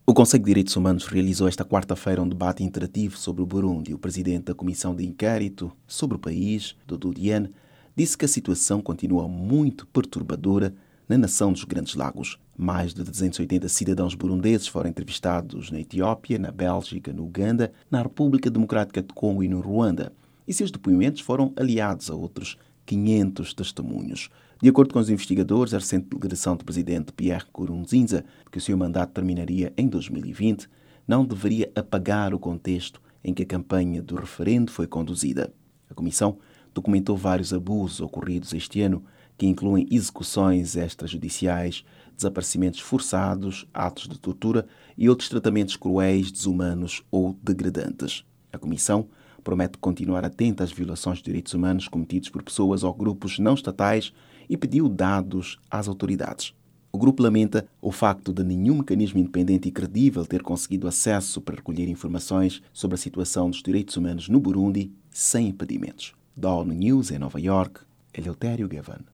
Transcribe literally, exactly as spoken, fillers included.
O Conselho de Direitos Humanos realizou esta quarta-feira um debate interativo sobre o Burundi. O presidente da Comissão de Inquérito sobre o país, Dudu Diene, disse que a situação continua muito perturbadora na nação dos Grandes Lagos. Mais de duzentos e oitenta cidadãos burundeses foram entrevistados na Etiópia, na Bélgica, no Uganda, na República Democrática de Congo e no Ruanda. E seus depoimentos foram aliados a outros quinhentos testemunhos. De acordo com os investigadores, a recente declaração do presidente Pierre Nkurunziza, que o seu mandato terminaria em dois mil e vinte, não deveria apagar o contexto em que a campanha do referendo foi conduzida. A Comissão documentou vários abusos ocorridos este ano, que incluem execuções extrajudiciais, desaparecimentos forçados, atos de tortura e outros tratamentos cruéis, desumanos ou degradantes. A Comissão promete continuar atenta às violações de direitos humanos cometidos por pessoas ou grupos não estatais e pediu dados às autoridades. O grupo lamenta o facto de nenhum mecanismo independente e credível ter conseguido acesso para recolher informações sobre a situação dos direitos humanos no Burundi sem impedimentos. Da ONU News em Nova York, Eleutério Gavan.